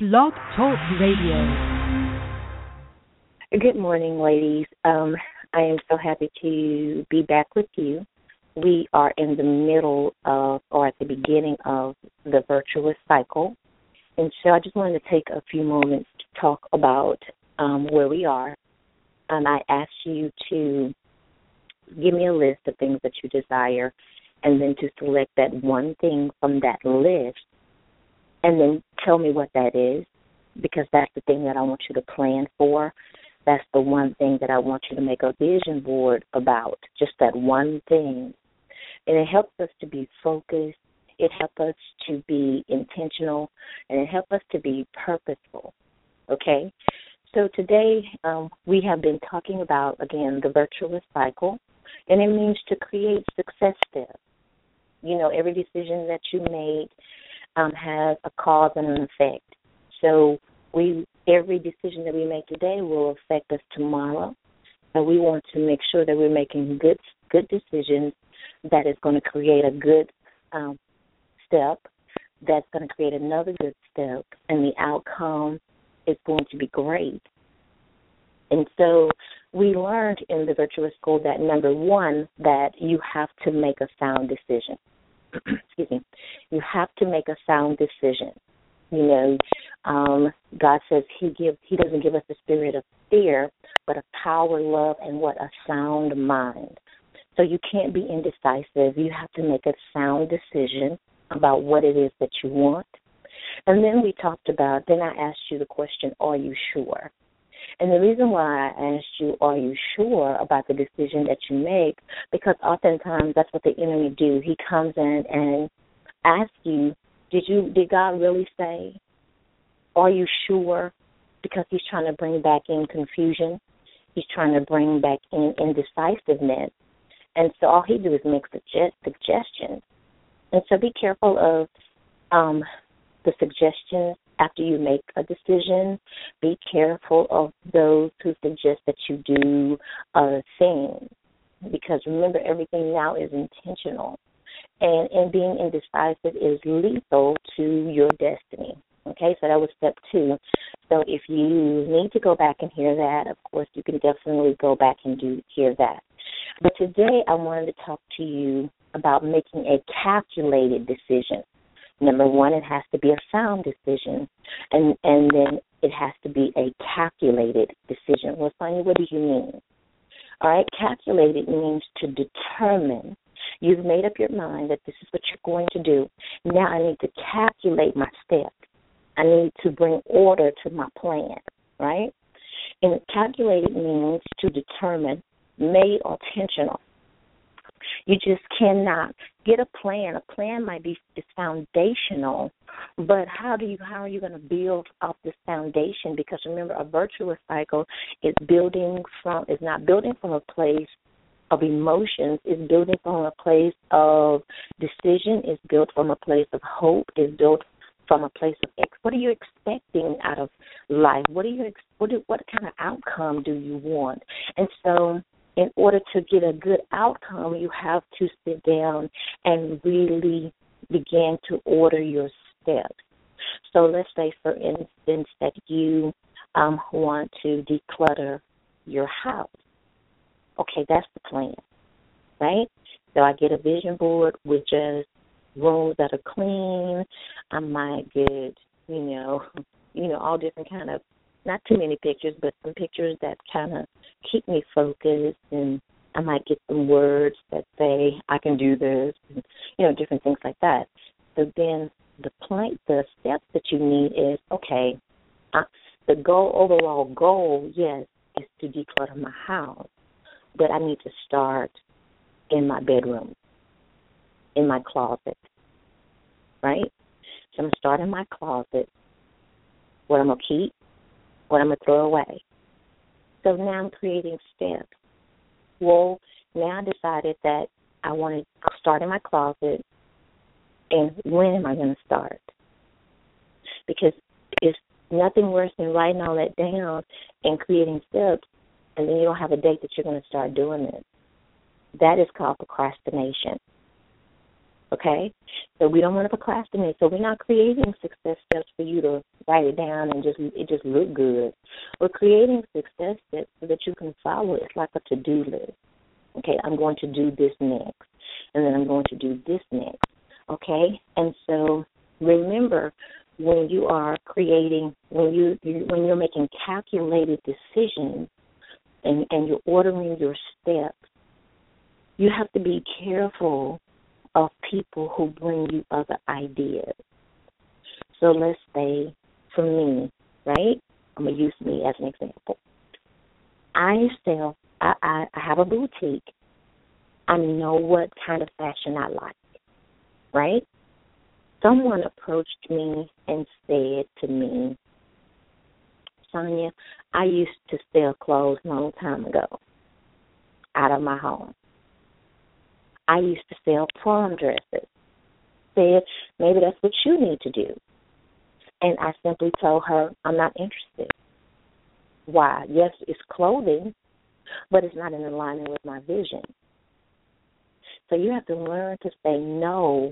Blog Talk Radio. Good morning, ladies. I am so happy to be back with you. We are in the middle of, or at the beginning of, the virtuous cycle. And so I just wanted to take a few moments to talk about where we are. I asked you to give me a list of things that you desire, and then to select that one thing from that list, and then tell me what that is, because that's the thing that I want you to plan for. That's the one thing that I want you to make a vision board about, just that one thing. And it helps us to be focused. It helps us to be intentional, and it helps us to be purposeful, okay? So today we have been talking about, again, the virtuous cycle, and it means to create success steps. You know, every decision that you make has a cause and an effect. So every decision that we make today will affect us tomorrow, and we want to make sure that we're making good decisions that is going to create a good step, that's going to create another good step, and the outcome is going to be great. And so we learned in the virtuous school that, number one, that you have to make a sound decision. Excuse me. You have to make a sound decision. You know, God says He doesn't give us the spirit of fear, but of power, love, and a sound mind. So you can't be indecisive. You have to make a sound decision about what it is that you want. And then I asked you the question, are you sure? And the reason why I asked you, are you sure about the decision that you make, because oftentimes that's what the enemy do. He comes in and asks you, did God really say? Are you sure? Because he's trying to bring back in confusion. He's trying to bring back in indecisiveness. And so all he do is make suggestions. And so be careful of the suggestions after you make a decision. Be careful of those who suggest that you do other things, because remember, everything now is intentional. And being indecisive is lethal to your destiny. Okay, so that was step 2. So if you need to go back and hear that, of course, you can definitely go back and hear that. But today I wanted to talk to you about making a calculated decision. Number one, it has to be a sound decision, and then it has to be a calculated decision. Well, Sonia, what do you mean? All right, calculated means to determine. You've made up your mind that this is what you're going to do. Now I need to calculate my steps. I need to bring order to my plan, right? And calculated means to determine, made or intentional. You just cannot get a plan. A plan might be foundational, but how are you going to build up this foundation? Because remember, a virtuous cycle is not building from a place of emotions. It's building from a place of decision. It's built from a place of hope. It's built from a place of what are you expecting out of life? What kind of outcome do you want? And so, in order to get a good outcome, you have to sit down and really begin to order your steps. So let's say, for instance, that you want to declutter your house. Okay, that's the plan, right? So I get a vision board with just rooms that are clean. I might get, all different kind of, not too many pictures, but some pictures that kind of keep me focused, and I might get some words that say, I can do this, and, different things like that. So then the steps that you need is, okay, the overall goal, yes, is to declutter my house, but I need to start in my bedroom, in my closet, right? So I'm going to start in my closet, what I'm going to keep, what I'm going to throw away. So now I'm creating steps. Well, now I decided that I want to start in my closet, and when am I going to start? Because it's nothing worse than writing all that down and creating steps, and then you don't have a date that you're going to start doing it. That is called procrastination. Okay? So we don't want to procrastinate. So we're not creating success steps for you to write it down and it just look good. We're creating success steps so that you can follow. It's like a to-do list. Okay, I'm going to do this next, and then I'm going to do this next. Okay? And so remember, when you are creating, when you're making calculated decisions and you're ordering your steps, you have to be careful of people who bring you other ideas. So let's say, for me, right? I'm going to use me as an example. I have a boutique. I know what kind of fashion I like, right? Someone approached me and said to me, Sonia, I used to sell clothes a long time ago out of my home. I used to sell prom dresses. Said, maybe that's what you need to do. And I simply told her, I'm not interested. Why? Yes, it's clothing, but it's not in alignment with my vision. So you have to learn to say no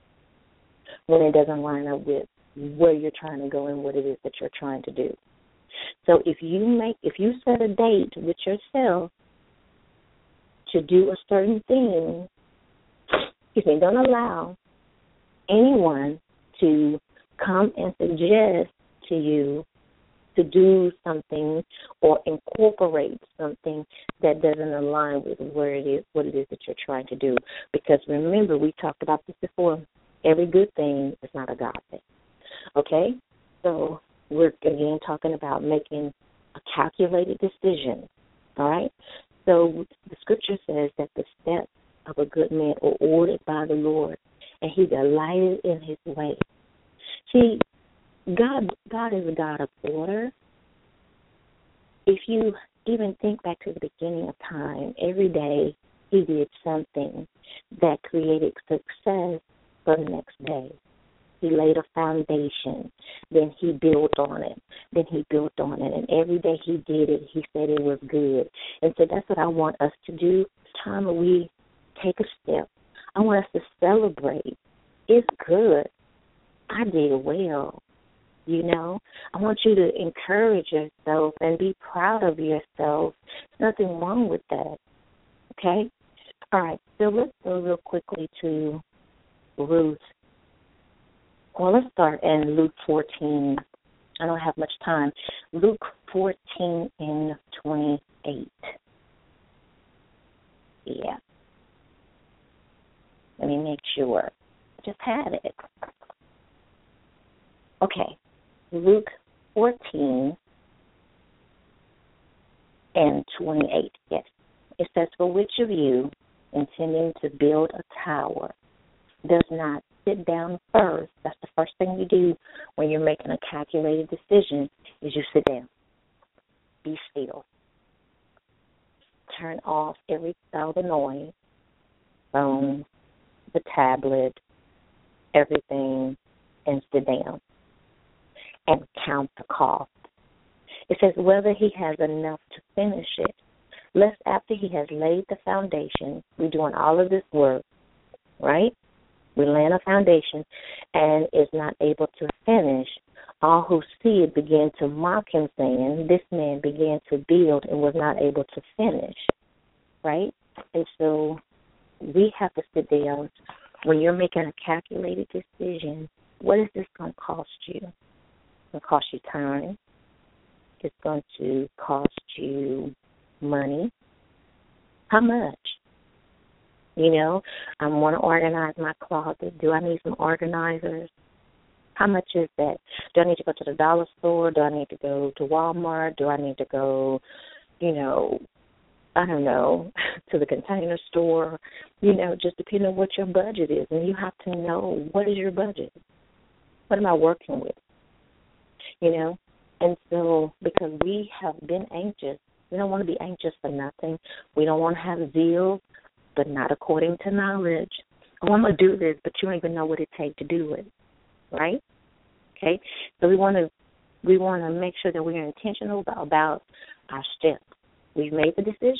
when it doesn't line up with where you're trying to go and what it is that you're trying to do. So if you set a date with yourself to do a certain thing, don't allow anyone to come and suggest to you to do something or incorporate something that doesn't align with what it is that you're trying to do. Because remember, we talked about this before, every good thing is not a God thing. Okay? So we're, again, talking about making a calculated decision. All right? So the scripture says that the steps of a good man are ordered by the Lord, and he delighted in his way. See, God is a God of order. If you even think back to the beginning of time, every day he did something that created success for the next day. He laid a foundation, then he built on it, and every day he did it, he said it was good. And so that's what I want us to do. It's time that we take a step. I want us to celebrate. It's good. I did well. I want you to encourage yourself and be proud of yourself. There's nothing wrong with that, okay? All right, so let's go real quickly to Ruth. Well, let's start in Luke 14. I don't have much time. Luke 14 and 28. Yeah. Let me make sure. I just had it. Okay. Luke 14 and 28, yes. It says, for which of you, intending to build a tower, does not sit down first? That's the first thing you do when you're making a calculated decision, is you sit down. Be still. Turn off all the noise, phone, the tablet, everything, and sit down. And count the cost. It says whether he has enough to finish it. Lest after he has laid the foundation, we're doing all of this work, right? We're laying a foundation and is not able to finish. All who see it begin to mock him, saying, this man began to build and was not able to finish, right? And so we have to sit down when you're making a calculated decision. What is this going to cost you? It's going to cost you time. It's going to cost you money. How much? I want to organize my closet. Do I need some organizers? How much is that? Do I need to go to the dollar store? Do I need to go to Walmart? Do I need to go, I don't know, to the Container Store? Just depending on what your budget is. And you have to know, what is your budget? What am I working with? And so because we have been anxious, we don't want to be anxious for nothing. We don't want to have zeal, but not according to knowledge. I want to do this, but you don't even know what it takes to do it, right? Okay, so we want to make sure that we are intentional about our steps. We've made the decision.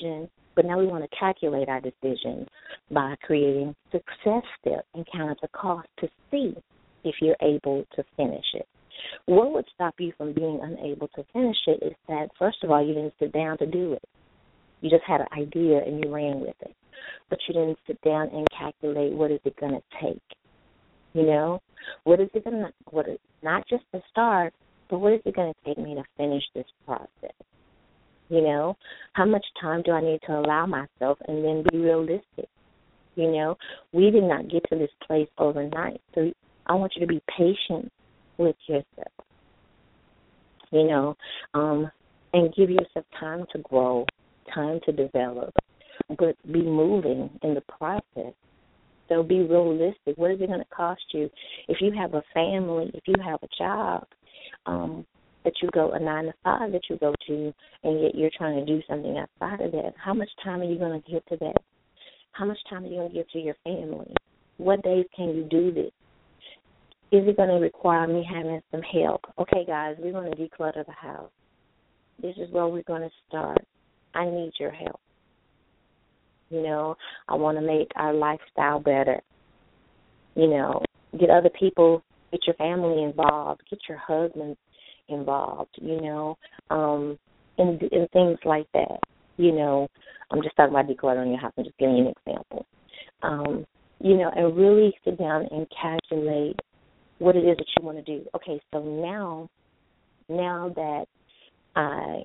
But now we want to calculate our decision by creating success steps and count the cost to see if you're able to finish it. What would stop you from being unable to finish it is that, first of all, you didn't sit down to do it. You just had an idea and you ran with it. But you didn't sit down and calculate what is it going to take. You know, what is it going to, not just to start, but what is it going to take me to finish this process? You know, how much time do I need to allow myself, and then be realistic? You know, we did not get to this place overnight. So I want you to be patient with yourself, you know, and give yourself time to grow, time to develop, but be moving in the process. So be realistic. What is it going to cost you? If you have a family, if you have a job, that you go, a 9 to 5 that you go to, and yet you're trying to do something outside of that, how much time are you going to give to that? How much time are you going to give to your family? What days can you do this? Is it going to require me having some help? Okay, guys, we're going to declutter the house. This is where we're going to start. I need your help. You know, I want to make our lifestyle better. You know, get other people, get your family involved, get your husband involved, you know, and things like that. You know, I'm just talking about decluttering your house. I'm just giving you an example. You know, and really sit down and calculate what it is that you want to do. Okay, so now that I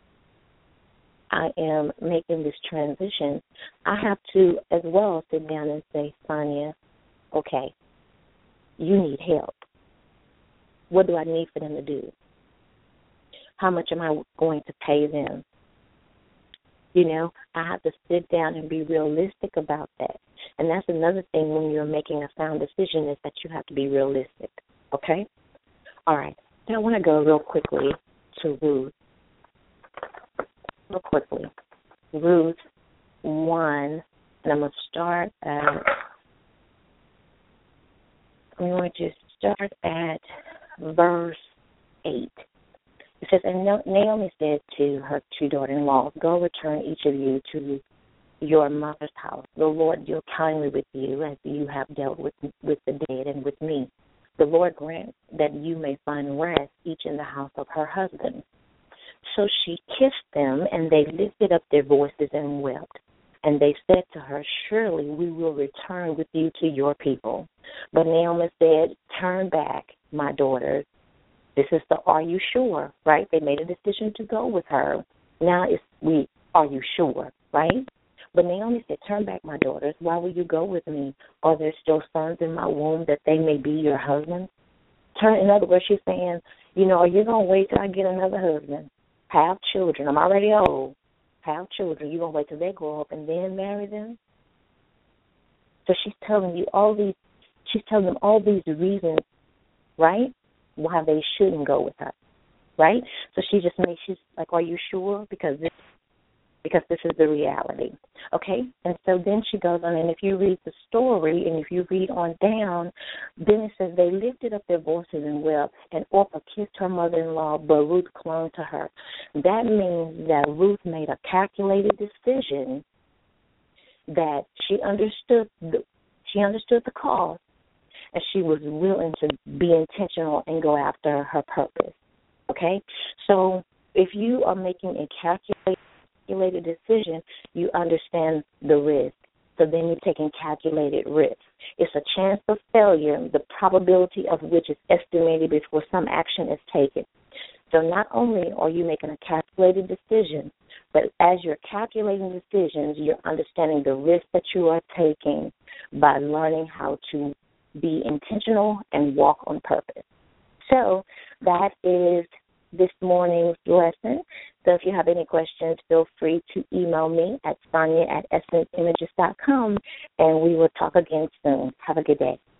am making this transition, I have to as well sit down and say, Sonia, okay, you need help. What do I need for them to do? How much am I going to pay them? You know, I have to sit down and be realistic about that. And that's another thing when you're making a sound decision, is that you have to be realistic, okay? All right. Now I want to go real quickly to Ruth. Real quickly. Ruth 1, and I'm going to start at, verse 8. It says, and Naomi said to her 2 daughters-in-law, go return each of you to your mother's house. The Lord deal kindly with you as you have dealt with the dead and with me. The Lord grant that you may find rest, each in the house of her husband. So she kissed them, and they lifted up their voices and wept. And they said to her, surely we will return with you to your people. But Naomi said, turn back, my daughters. This is the are you sure, right? They made a decision to go with her. Now are you sure, right? But Naomi said, turn back, my daughters. Why will you go with me? Are there still sons in my womb that they may be your husbands? In other words, she's saying, you know, are you going to wait till I get another husband? Have children. I'm already old. Have children. You going to wait till they grow up and then marry them? So she's telling them all these reasons, right, why they shouldn't go with her, right? So she's like, are you sure? Because this is the reality, okay? And so then she goes on, and if you read the story, and if you read on down, then it says they lifted up their voices and wept, and Orpah kissed her mother-in-law, but Ruth clung to her. That means that Ruth made a calculated decision, that she understood the cost, and she was willing to be intentional and go after her purpose, okay? So if you are making a calculated decision, you understand the risk. So then you're taking calculated risk. It's a chance of failure, the probability of which is estimated before some action is taken. So not only are you making a calculated decision, but as you're calculating decisions, you're understanding the risk that you are taking by learning how to be intentional and walk on purpose. So that is this morning's lesson. So if you have any questions, feel free to email me at Sonia@essenceimages.com, and we will talk again soon. Have a good day.